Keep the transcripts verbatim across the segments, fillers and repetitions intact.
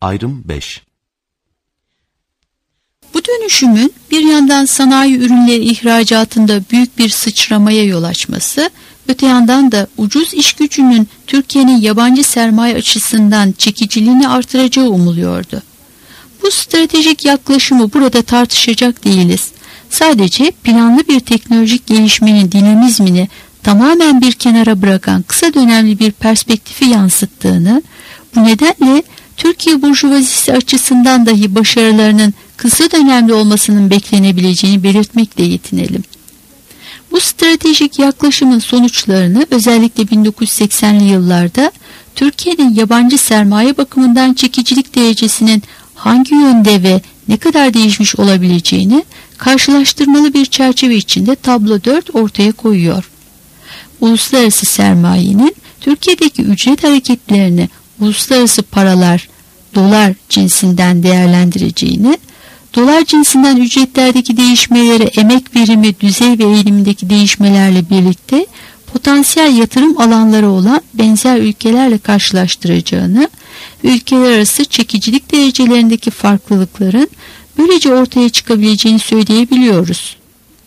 Ayrım beş. Bu dönüşümün bir yandan sanayi ürünleri ihracatında büyük bir sıçramaya yol açması, öte yandan da ucuz iş gücünün Türkiye'nin yabancı sermaye açısından çekiciliğini artıracağı umuluyordu. Bu stratejik yaklaşımı burada tartışacak değiliz. Sadece planlı bir teknolojik gelişmenin dinamizmini tamamen bir kenara bırakan kısa dönemli bir perspektifi yansıttığını, bu nedenle Türkiye burjuvazisi açısından dahi başarılarının kısa dönemli olmasının beklenebileceğini belirtmekle yetinelim. Bu stratejik yaklaşımın sonuçlarını özellikle bin dokuz yüz seksenli yıllarda Türkiye'nin yabancı sermaye bakımından çekicilik derecesinin hangi yönde ve ne kadar değişmiş olabileceğini karşılaştırmalı bir çerçeve içinde tablo dört ortaya koyuyor. Uluslararası sermayenin Türkiye'deki ücret hareketlerini uluslararası paralar, dolar cinsinden değerlendireceğini, dolar cinsinden ücretlerdeki değişmeleri emek verimi, düzey ve eğilimindeki değişmelerle birlikte potansiyel yatırım alanları olan benzer ülkelerle karşılaştıracağını ve ülkeler arası çekicilik derecelerindeki farklılıkların böylece ortaya çıkabileceğini söyleyebiliyoruz.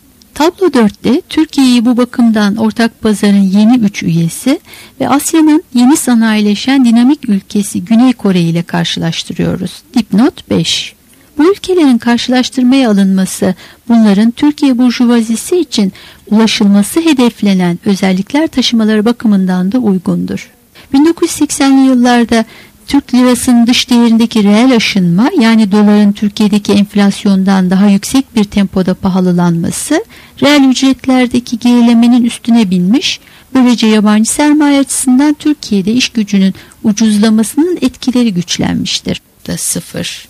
Tablo dörtte Türkiye'yi bu bakımdan ortak pazarın yeni üç üyesi ve Asya'nın yeni sanayileşen dinamik ülkesi Güney Kore ile karşılaştırıyoruz. Dipnot beş. Bu ülkelerin karşılaştırmaya alınması, bunların Türkiye burjuvazisi için ulaşılması hedeflenen özellikler taşımaları bakımından da uygundur. bin dokuz yüz seksenli yıllarda Türk lirasının dış değerindeki reel aşınma, yani doların Türkiye'deki enflasyondan daha yüksek bir tempoda pahalılanması, reel ücretlerdeki gerilemenin üstüne binmiş, böylece yabancı sermaye açısından Türkiye'de iş gücünün ucuzlamasının etkileri güçlenmiştir. Da sıfır.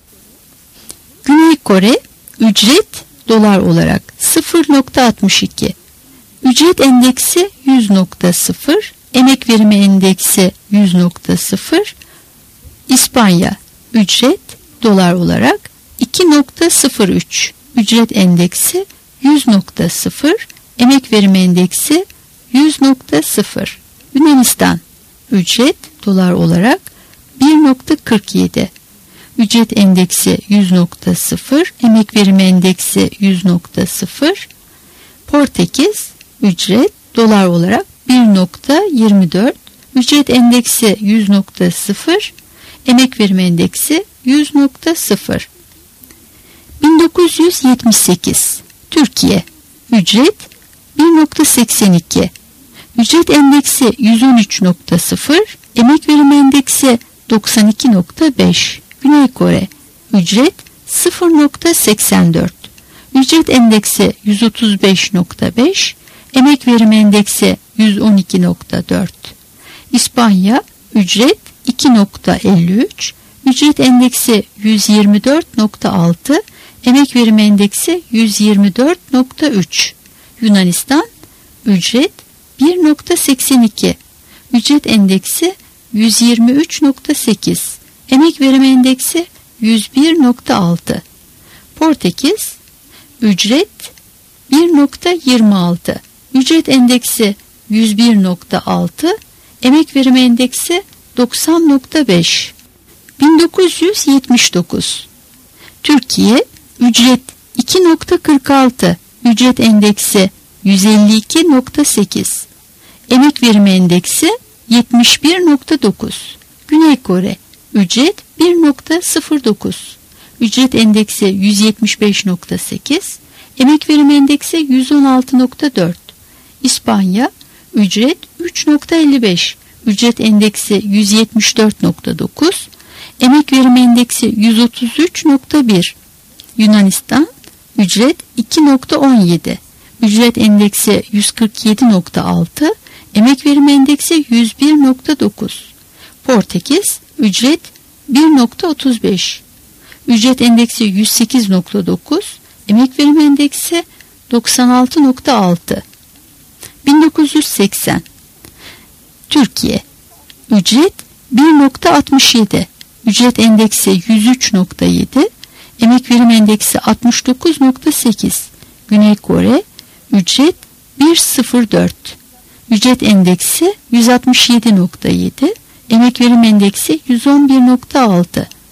Güney Kore, ücret dolar olarak sıfır nokta altmış iki, ücret endeksi yüz nokta sıfır, emek verimi endeksi yüz nokta sıfır, İspanya, ücret dolar olarak iki nokta sıfır üç, ücret endeksi yüz nokta sıfır, emek verimi endeksi yüz nokta sıfır. Yunanistan, ücret dolar olarak bir nokta kırk yedi, ücret endeksi yüz nokta sıfır, emek verimi endeksi yüz nokta sıfır. Portekiz, ücret dolar olarak bir nokta yirmi dört, ücret endeksi yüz nokta sıfır, emek verimi endeksi yüz nokta sıfır. bin dokuz yüz yetmiş sekiz Türkiye, ücret bir nokta seksen iki, ücret endeksi yüz on üç nokta sıfır, emek verimi endeksi doksan iki nokta beş. Güney Kore, ücret sıfır nokta seksen dört, ücret endeksi yüz otuz beş nokta beş, emek verimi endeksi yüz on iki nokta dört. İspanya, ücret iki nokta elli üç, ücret endeksi yüz yirmi dört nokta altı, emek verimi endeksi yüz yirmi dört nokta üç. Yunanistan, ücret bir nokta seksen iki, ücret endeksi yüz yirmi üç nokta sekiz, emek verimi endeksi yüz bir nokta altı. Portekiz, ücret bir nokta yirmi altı, ücret endeksi yüz bir nokta altı, emek verimi endeksi doksan nokta beş. bin dokuz yüz yetmiş dokuz Türkiye, ücret iki nokta kırk altı, ücret endeksi yüz elli iki nokta sekiz, emek verimi endeksi yetmiş bir nokta dokuz. Güney Kore, ücret bir nokta sıfır dokuz, ücret endeksi yüz yetmiş beş nokta sekiz, emek verimi endeksi yüz on altı nokta dört. İspanya, ücret üç nokta elli beş, ücret endeksi yüz yetmiş dört nokta dokuz, emek verimi endeksi yüz otuz üç nokta bir. Yunanistan, ücret iki nokta on yedi, ücret endeksi yüz kırk yedi nokta altı, emek verimi endeksi yüz bir nokta dokuz. Portekiz, ücret bir nokta otuz beş, ücret endeksi yüz sekiz nokta dokuz, emek verimi endeksi doksan altı nokta altı. bin dokuz yüz seksen Türkiye, ücret bir nokta altmış yedi, ücret endeksi yüz üç nokta yedi, emek verimi endeksi altmış dokuz nokta sekiz. Güney Kore, ücret bir nokta sıfır dört, ücret endeksi yüz altmış yedi nokta yedi, emek verimi endeksi yüz on bir nokta altı.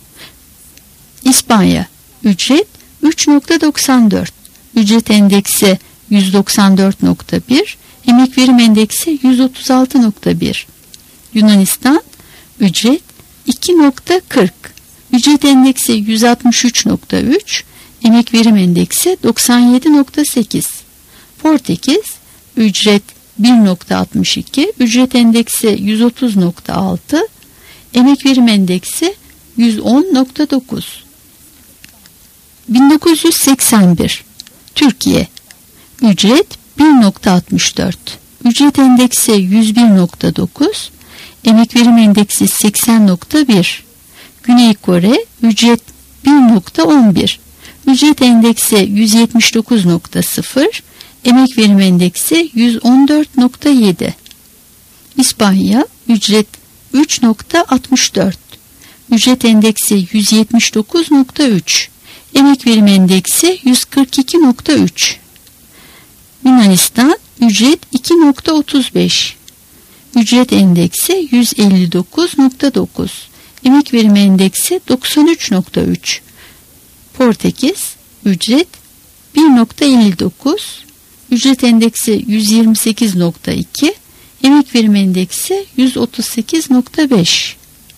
İspanya, ücret üç nokta doksan dört, ücret endeksi yüz doksan dört nokta bir, emek verim endeksi yüz otuz altı nokta bir. Yunanistan, ücret iki nokta kırk, ücret endeksi yüz altmış üç nokta üç, emek verim endeksi doksan yedi nokta sekiz. Portekiz, ücret bir nokta altmış iki, ücret endeksi yüz otuz nokta altı, emek verim endeksi yüz on nokta dokuz. bin dokuz yüz seksen bir, Türkiye, ücret bir nokta altmış dört, ücret endeksi yüz bir nokta dokuz, emek verim endeksi seksen nokta bir. Güney Kore, ücret bir nokta on bir, ücret endeksi yüz yetmiş dokuz nokta sıfır, emek verim endeksi yüz on dört nokta yedi. İspanya, ücret üç nokta altmış dört, ücret endeksi yüz yetmiş dokuz nokta üç, emek verim endeksi yüz kırk iki nokta üç. Yunanistan, ücret iki nokta otuz beş, ücret endeksi yüz elli dokuz nokta dokuz, emek verim endeksi doksan üç nokta üç. Portekiz, ücret bir nokta elli dokuz, ücret endeksi yüz yirmi sekiz nokta iki, emek verim endeksi yüz otuz sekiz nokta beş.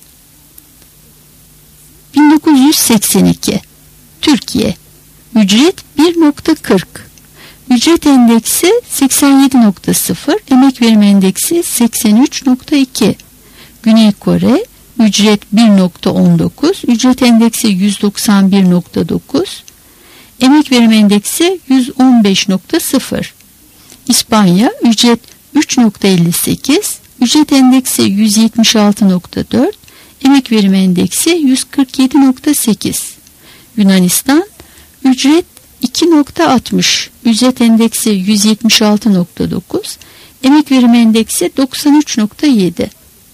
bin dokuz yüz seksen iki, Türkiye, ücret bir nokta kırk, ücret endeksi seksen yedi nokta sıfır, emek verim endeksi seksen üç nokta iki. Güney Kore, ücret bir nokta on dokuz, ücret endeksi yüz doksan bir nokta dokuz, emek verim endeksi yüz on beş nokta sıfır. İspanya, ücret üç nokta elli sekiz, ücret endeksi yüz yetmiş altı nokta dört, emek verim endeksi yüz kırk yedi nokta sekiz. Yunanistan, ücret iki nokta altmış, ücret endeksi yüz yetmiş altı nokta dokuz, emek verim endeksi doksan üç nokta yedi.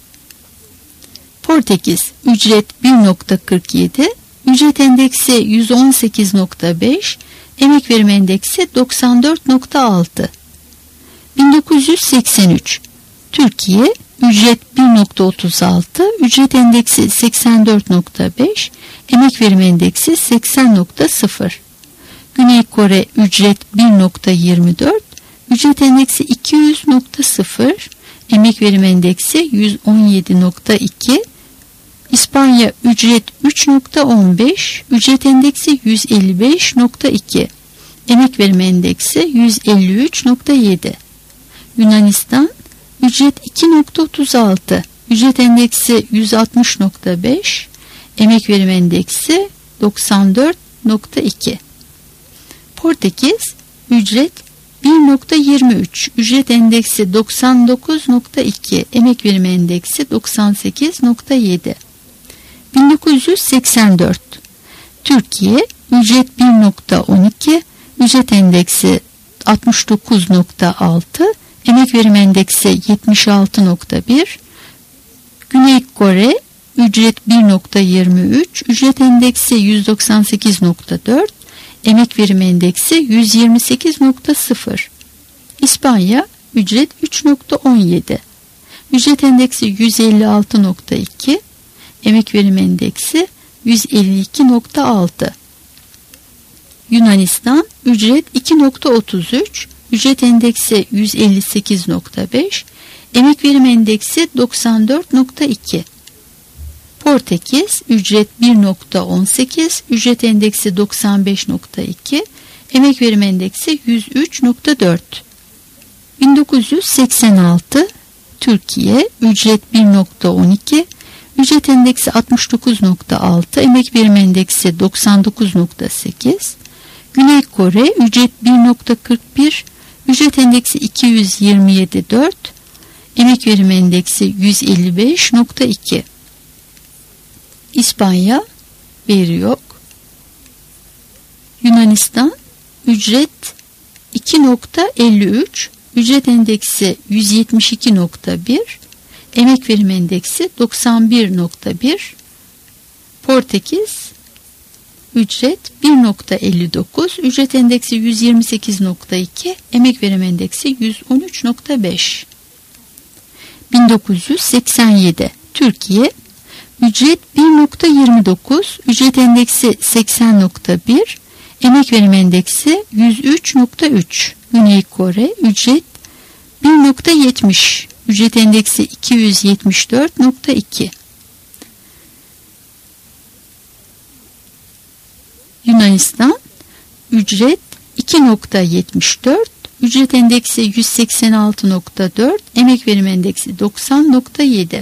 Portekiz, ücret bir nokta kırk yedi, ücret endeksi yüz on sekiz nokta beş, emek verim endeksi doksan dört nokta altı. bin dokuz yüz seksen üç, Türkiye, ücret bir nokta otuz altı, ücret endeksi seksen dört nokta beş, emek verim endeksi seksen nokta sıfır. Güney Kore, ücret bir nokta yirmi dört, ücret endeksi iki yüz nokta sıfır, emek verim endeksi yüz on yedi nokta iki. İspanya, ücret üç nokta on beş, ücret endeksi yüz elli beş nokta iki, emek verim endeksi yüz elli üç nokta yedi. Yunanistan, ücret iki nokta otuz altı, ücret endeksi yüz altmış nokta beş, emek verim endeksi doksan dört nokta iki. Portekiz, ücret bir nokta yirmi üç, ücret endeksi doksan dokuz nokta iki, emek verim endeksi doksan sekiz nokta yedi. bin dokuz yüz seksen dört, Türkiye, ücret bir nokta on iki, ücret endeksi altmış dokuz nokta altı, emek verim endeksi yetmiş altı nokta bir. Güney Kore, ücret bir nokta yirmi üç, ücret endeksi yüz doksan sekiz nokta dört, emek verim endeksi yüz yirmi sekiz nokta sıfır. İspanya, ücret üç nokta on yedi, ücret endeksi yüz elli altı nokta iki, emek verim endeksi yüz elli iki nokta altı. Yunanistan, ücret iki nokta otuz üç, ücret endeksi yüz elli sekiz nokta beş, emek verim endeksi doksan dört nokta iki. Portekiz, ücret bir nokta on sekiz, ücret endeksi doksan beş nokta iki, emek verim endeksi yüz üç nokta dört. bin dokuz yüz seksen altı, Türkiye, ücret bir nokta on iki, ücret endeksi altmış dokuz nokta altı, emek verim endeksi doksan dokuz nokta sekiz. Güney Kore, ücret bir nokta kırk bir, ücret endeksi iki yüz yirmi yedi nokta dört, emek verim endeksi yüz elli beş nokta iki. İspanya, veri yok. Yunanistan, ücret iki nokta elli üç, ücret endeksi yüz yetmiş iki nokta bir, emek verim endeksi doksan bir nokta bir. Portekiz, ücret bir nokta elli dokuz, ücret endeksi yüz yirmi sekiz nokta iki, emek verim endeksi yüz on üç nokta beş. bin dokuz yüz seksen yedi, Türkiye, ücret bir nokta yirmi dokuz, ücret endeksi seksen nokta bir, emek verim endeksi yüz üç nokta üç. Güney Kore ücret bir nokta yetmiş, ücret endeksi iki yüz yetmiş dört nokta iki. Yunanistan ücret iki nokta yetmiş dört, ücret endeksi yüz seksen altı nokta dört, emek verim endeksi doksan nokta yedi.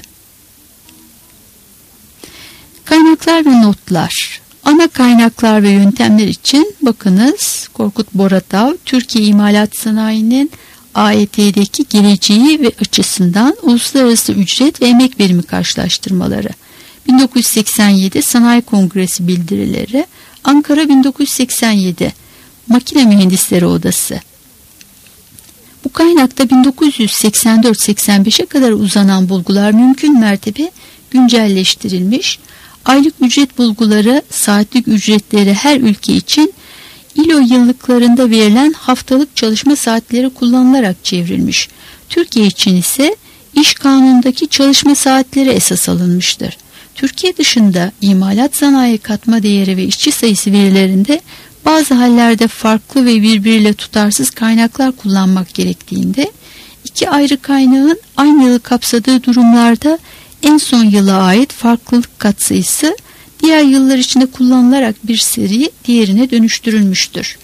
Kaynaklar ve notlar. Ana kaynaklar ve yöntemler için bakınız Korkut Boratav, Türkiye İmalat Sanayi'nin A E T'deki geleceği ve açısından uluslararası ücret ve emek verimi karşılaştırmaları. bin dokuz yüz seksen yedi Sanayi Kongresi bildirileri. Ankara bin dokuz yüz seksen yedi Makine Mühendisleri Odası. Bu kaynakta bin dokuz yüz seksen dört seksen beşe kadar uzanan bulgular mümkün mertebe güncelleştirilmiş. Aylık ücret bulguları, saatlik ücretleri her ülke için İ L O yıllıklarında verilen haftalık çalışma saatleri kullanılarak çevrilmiş. Türkiye için ise İş Kanunu'ndaki çalışma saatleri esas alınmıştır. Türkiye dışında imalat sanayi katma değeri ve işçi sayısı verilerinde bazı hallerde farklı ve birbiriyle tutarsız kaynaklar kullanmak gerektiğinde iki ayrı kaynağın aynı yılı kapsadığı durumlarda en son yıla ait farklılık katsayısı diğer yıllar içinde kullanılarak bir seri diğerine dönüştürülmüştür.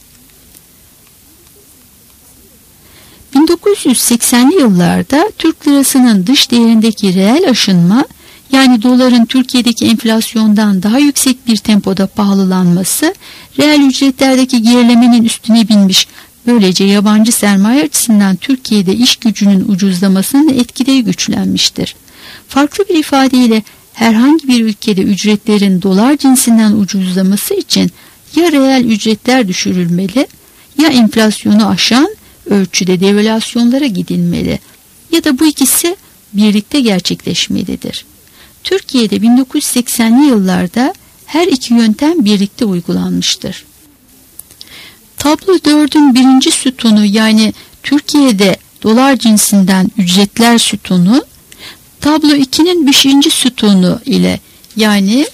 bin dokuz yüz seksenli yıllarda Türk lirasının dış değerindeki reel aşınma, yani doların Türkiye'deki enflasyondan daha yüksek bir tempoda pahalılanması, reel ücretlerdeki gerilemenin üstüne binmiş, böylece yabancı sermaye açısından Türkiye'de iş gücünün ucuzlamasının etkileri güçlenmiştir. Farklı bir ifadeyle herhangi bir ülkede ücretlerin dolar cinsinden ucuzlaması için ya reel ücretler düşürülmeli, ya enflasyonu aşan ölçüde devalüasyonlara gidilmeli ya da bu ikisi birlikte gerçekleşmelidir. Türkiye'de bin dokuz yüz seksenli yıllarda her iki yöntem birlikte uygulanmıştır. Tablo dördün birinci sütunu, yani Türkiye'de dolar cinsinden ücretler sütunu, tablo ikinin beşinci sütunu ile, yani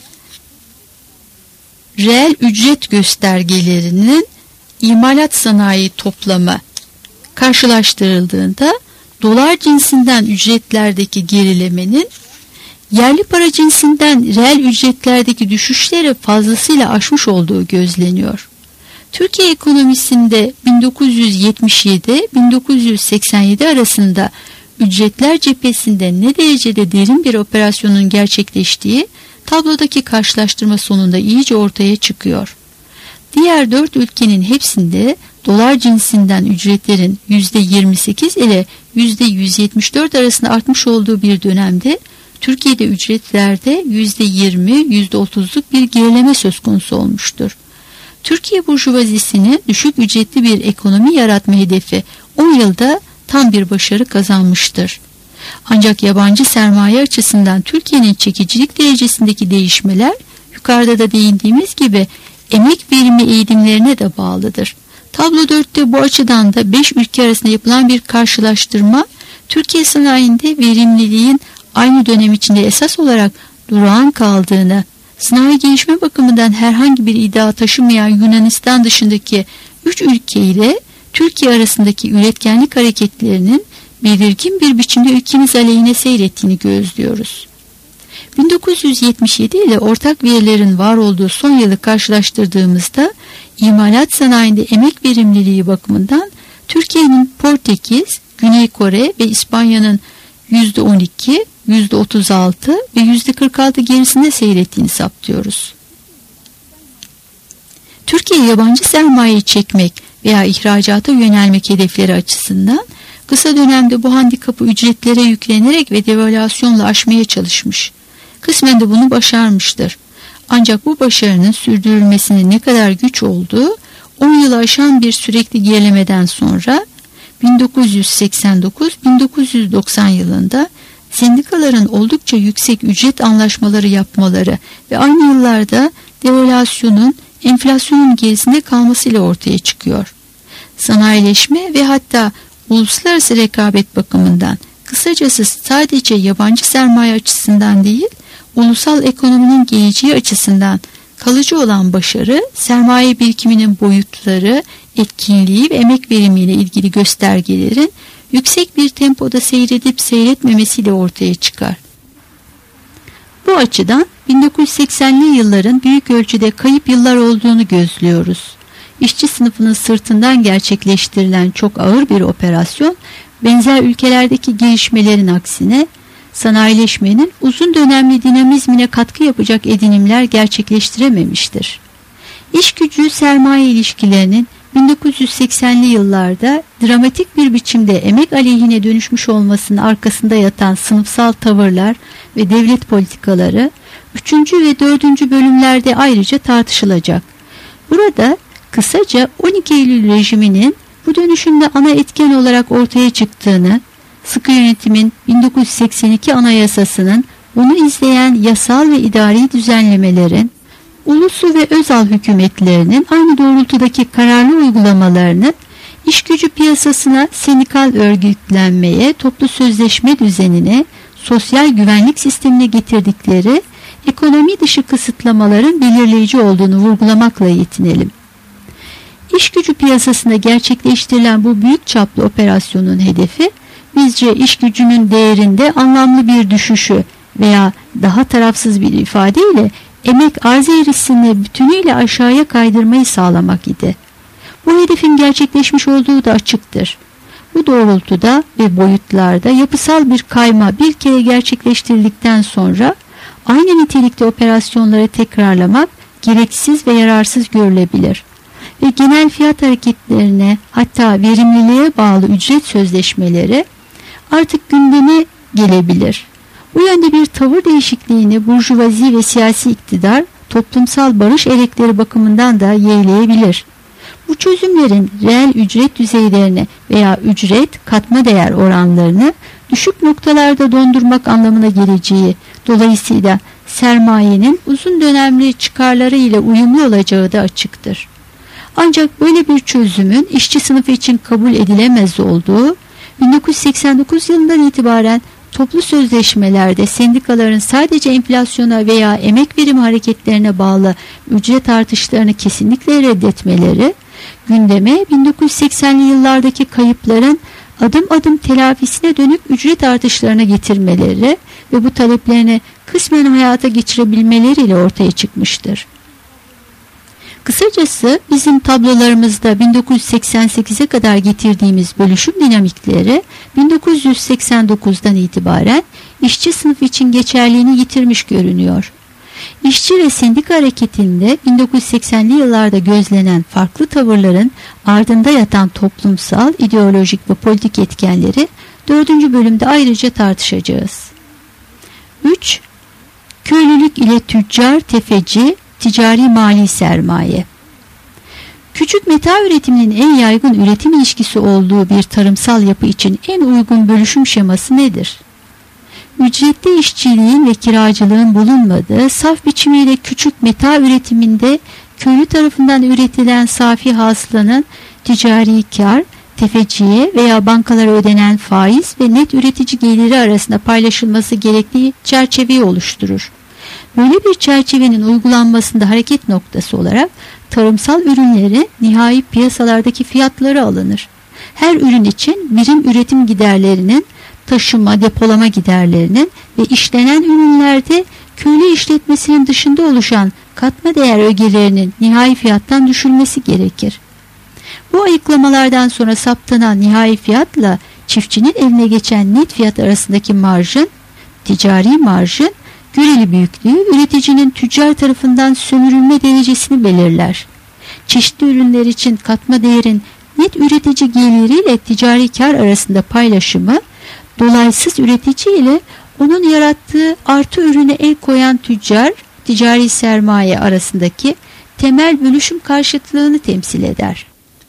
reel ücret göstergelerinin imalat sanayi toplamı karşılaştırıldığında dolar cinsinden ücretlerdeki gerilemenin yerli para cinsinden reel ücretlerdeki düşüşleri fazlasıyla aşmış olduğu gözleniyor. Türkiye ekonomisinde bin dokuz yüz yetmiş yedi bin dokuz yüz seksen yedi arasında ücretler cephesinde ne derecede derin bir operasyonun gerçekleştiği tablodaki karşılaştırma sonunda iyice ortaya çıkıyor. Diğer dört ülkenin hepsinde dolar cinsinden ücretlerin yüzde yirmi sekiz ile yüzde yüz yetmiş dört arasında artmış olduğu bir dönemde Türkiye'de ücretlerde yüzde yirmi yüzde otuzluk bir gerileme söz konusu olmuştur. Türkiye burjuvazisinin düşük ücretli bir ekonomi yaratma hedefi on yılda tam bir başarı kazanmıştır. Ancak yabancı sermaye açısından Türkiye'nin çekicilik derecesindeki değişmeler yukarıda da değindiğimiz gibi emek verimi eğilimlerine de bağlıdır. Tablo dörtte bu açıdan da beş ülke arasında yapılan bir karşılaştırma, Türkiye sanayinde verimliliğin aynı dönem içinde esas olarak durağan kaldığını, sanayi gelişme bakımından herhangi bir iddia taşımayan Yunanistan dışındaki üç ülke ile Türkiye arasındaki üretkenlik hareketlerinin belirgin bir biçimde ülkemiz aleyhine seyrettiğini gözlüyoruz. bin dokuz yüz yetmiş yedi ile ortak verilerin var olduğu son yılı karşılaştırdığımızda imalat sanayinde emek verimliliği bakımından Türkiye'nin Portekiz, Güney Kore ve İspanya'nın yüzde on iki, yüzde otuz altı ve yüzde kırk altı gerisinde seyrettiğini saptıyoruz. Türkiye yabancı sermayeyi çekmek veya ihracata yönelmek hedefleri açısından kısa dönemde bu handikapı ücretlere yüklenerek ve devalüasyonla aşmaya çalışmış. Kısmen de bunu başarmıştır. Ancak bu başarının sürdürülmesinin ne kadar güç olduğu on yılı aşan bir sürekli gerilemeden sonra bin dokuz yüz seksen dokuz bin dokuz yüz doksan yılında sendikaların oldukça yüksek ücret anlaşmaları yapmaları ve aynı yıllarda devalüasyonun enflasyonun gerisinde kalmasıyla ortaya çıkıyor. Sanayileşme ve hatta uluslararası rekabet bakımından, kısacası sadece yabancı sermaye açısından değil, ulusal ekonominin geleceği açısından kalıcı olan başarı, sermaye birikiminin boyutları, etkinliği ve emek verimiyle ilgili göstergelerin yüksek bir tempoda seyredip seyretmemesiyle ortaya çıkar. Bu açıdan bin dokuz yüz seksenli yılların büyük ölçüde kayıp yıllar olduğunu gözlüyoruz. İşçi sınıfının sırtından gerçekleştirilen çok ağır bir operasyon, benzer ülkelerdeki gelişmelerin aksine sanayileşmenin uzun dönemli dinamizmine katkı yapacak edinimler gerçekleştirememiştir. İş gücü sermaye ilişkilerinin bin dokuz yüz seksenli yıllarda dramatik bir biçimde emek aleyhine dönüşmüş olmasının arkasında yatan sınıfsal tavırlar ve devlet politikaları üçüncü ve dördüncü bölümlerde ayrıca tartışılacak. Burada kısaca on iki Eylül rejiminin bu dönüşümde ana etken olarak ortaya çıktığını, sıkı yönetimin bin dokuz yüz seksen iki Anayasası'nın bunu izleyen yasal ve idari düzenlemelerin, ulusu ve özal hükümetlerinin aynı doğrultudaki kararlı uygulamalarının iş gücü piyasasına, sendikal örgütlenmeye, toplu sözleşme düzenine, sosyal güvenlik sistemine getirdikleri ekonomi dışı kısıtlamaların belirleyici olduğunu vurgulamakla yetinelim. İş gücü piyasasında gerçekleştirilen bu büyük çaplı operasyonun hedefi, bizce iş gücünün değerinde anlamlı bir düşüşü veya daha tarafsız bir ifadeyle emek arz eğrisini bütünüyle aşağıya kaydırmayı sağlamak idi. Bu hedefin gerçekleşmiş olduğu da açıktır. Bu doğrultuda ve boyutlarda yapısal bir kayma bir kere gerçekleştirildikten sonra aynı nitelikte operasyonları tekrarlamak gereksiz ve yararsız görülebilir. Ve genel fiyat hareketlerine, hatta verimliliğe bağlı ücret sözleşmeleri artık gündeme gelebilir. Bu yönde bir tavır değişikliğini burjuvazi ve siyasi iktidar toplumsal barış elekleri bakımından da yeğleyebilir. Bu çözümlerin reel ücret düzeylerini veya ücret katma değer oranlarını düşük noktalarda dondurmak anlamına geleceği, dolayısıyla sermayenin uzun dönemli çıkarları ile uyumlu olacağı da açıktır. Ancak böyle bir çözümün işçi sınıfı için kabul edilemez olduğu, bin dokuz yüz seksen dokuz yılından itibaren toplu sözleşmelerde sendikaların sadece enflasyona veya emek verimi hareketlerine bağlı ücret artışlarını kesinlikle reddetmeleri, gündeme bin dokuz yüz seksenli yıllardaki kayıpların adım adım telafisine dönük ücret artışlarına getirmeleri ve bu taleplerini kısmen hayata geçirebilmeleriyle ortaya çıkmıştır. Kısacası bizim tablolarımızda bin dokuz yüz seksen sekize kadar getirdiğimiz bölüşüm dinamikleri bin dokuz yüz seksen dokuzdan itibaren işçi sınıfı için geçerliğini yitirmiş görünüyor. İşçi ve sendika hareketinde bin dokuz yüz seksenli yıllarda gözlenen farklı tavırların ardında yatan toplumsal, ideolojik ve politik etkenleri dördüncü bölümde ayrıca tartışacağız. üç. Köylülük ile tüccar, tefeci, ticari mali sermaye. Küçük meta üretiminin en yaygın üretim ilişkisi olduğu bir tarımsal yapı için en uygun bölüşüm şeması nedir? Ücretli işçiliğin ve kiracılığın bulunmadığı saf biçimiyle küçük meta üretiminde köylü tarafından üretilen safi hasılanın ticari kar, tefeciye veya bankalara ödenen faiz ve net üretici geliri arasında paylaşılması gerektiği çerçeveyi oluşturur. Böyle bir çerçevenin uygulanmasında hareket noktası olarak tarımsal ürünlerin nihai piyasalardaki fiyatları alınır. Her ürün için birim üretim giderlerinin, taşıma, depolama giderlerinin ve işlenen ürünlerde köylü işletmesinin dışında oluşan katma değer ögelerinin nihai fiyattan düşülmesi gerekir. Bu ayıklamalardan sonra saptanan nihai fiyatla çiftçinin eline geçen net fiyat arasındaki marjın, ticari marjın, göreli büyüklüğü üreticinin tüccar tarafından sömürülme derecesini belirler. Çeşitli ürünler için katma değerin net üretici geliri ile ticari kar arasında paylaşımı, dolaysız üretici ile onun yarattığı artı ürüne el koyan tüccar, ticari sermaye arasındaki temel bölüşüm karşıtlığını temsil eder.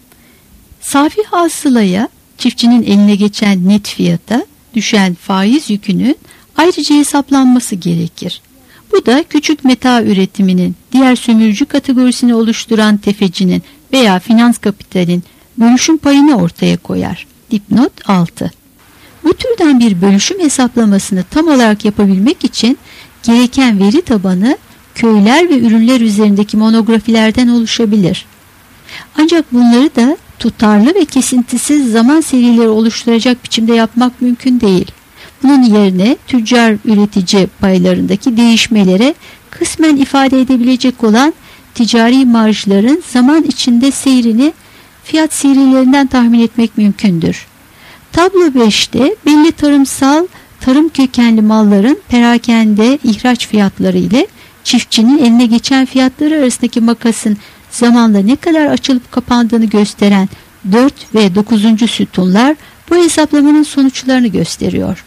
Safi hasılaya, çiftçinin eline geçen net fiyata düşen faiz yükünün ayrıca hesaplanması gerekir. Bu da küçük meta üretiminin, diğer sömürücü kategorisini oluşturan tefecinin veya finans kapitalin bölüşüm payını ortaya koyar. Dipnot altı. Bu türden bir bölüşüm hesaplamasını tam olarak yapabilmek için gereken veri tabanı köyler ve ürünler üzerindeki monografilerden oluşabilir. Ancak bunları da tutarlı ve kesintisiz zaman serileri oluşturacak biçimde yapmak mümkün değil. Bunun yerine tüccar üretici paylarındaki değişmelere kısmen ifade edebilecek olan ticari marjların zaman içinde seyrini fiyat serilerinden tahmin etmek mümkündür. Tablo beşte belli tarımsal, tarım kökenli malların perakende ihraç fiyatları ile çiftçinin eline geçen fiyatları arasındaki makasın zamanla ne kadar açılıp kapandığını gösteren dört ve dokuzuncu sütunlar bu hesaplamanın sonuçlarını gösteriyor.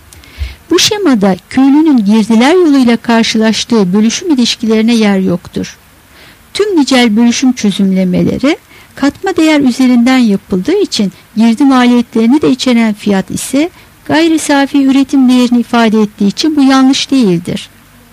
Bu şemada köylünün girdiler yoluyla karşılaştığı bölüşüm ilişkilerine yer yoktur. Tüm nicel bölüşüm çözümlemeleri katma değer üzerinden yapıldığı için girdi maliyetlerini de içeren fiyat ise gayri safi üretim değerini ifade ettiği için bu yanlış değildir.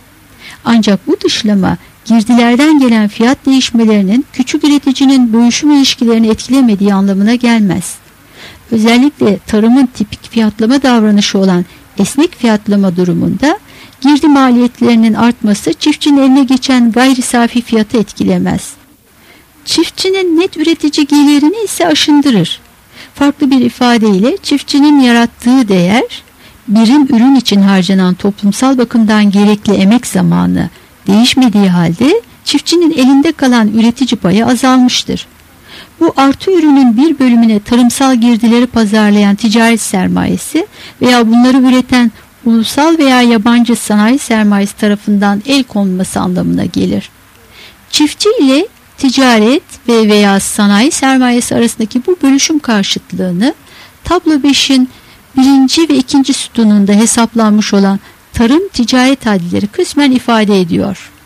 Ancak bu dışlama girdilerden gelen fiyat değişmelerinin küçük üreticinin bölüşüm ilişkilerini etkilemediği anlamına gelmez. Özellikle tarımın tipik fiyatlama davranışı olan esnek fiyatlama durumunda girdi maliyetlerinin artması çiftçinin eline geçen gayri safi fiyatı etkilemez. Çiftçinin net üretici gelirini ise aşındırır. Farklı bir ifadeyle çiftçinin yarattığı değer, birim ürün için harcanan toplumsal bakımdan gerekli emek zamanı değişmediği halde çiftçinin elinde kalan üretici payı azalmıştır. Bu artı ürünün bir bölümüne tarımsal girdileri pazarlayan ticaret sermayesi veya bunları üreten ulusal veya yabancı sanayi sermayesi tarafından el konulması anlamına gelir. Çiftçi ile ticaret ve veya sanayi sermayesi arasındaki bu bölüşüm karşıtlığını tablo beşin birinci ve ikinci sütununda hesaplanmış olan tarım ticaret haddileri kısmen ifade ediyor.